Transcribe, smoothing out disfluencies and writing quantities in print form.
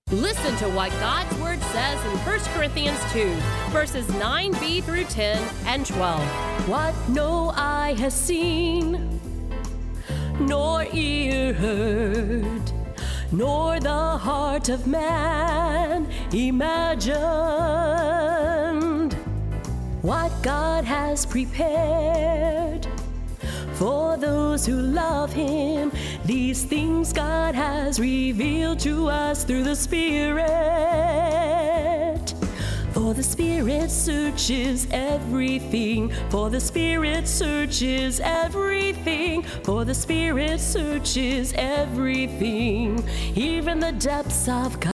Listen to what God's Word says in 1 Corinthians 2, verses 9b through 10 and 12. What no eye has seen, nor ear heard, nor the heart of man imagined, what God has prepared for those who love Him. These things God has revealed to us through the Spirit. For the Spirit searches everything. For the Spirit searches everything. For the Spirit searches everything, even the depths of God.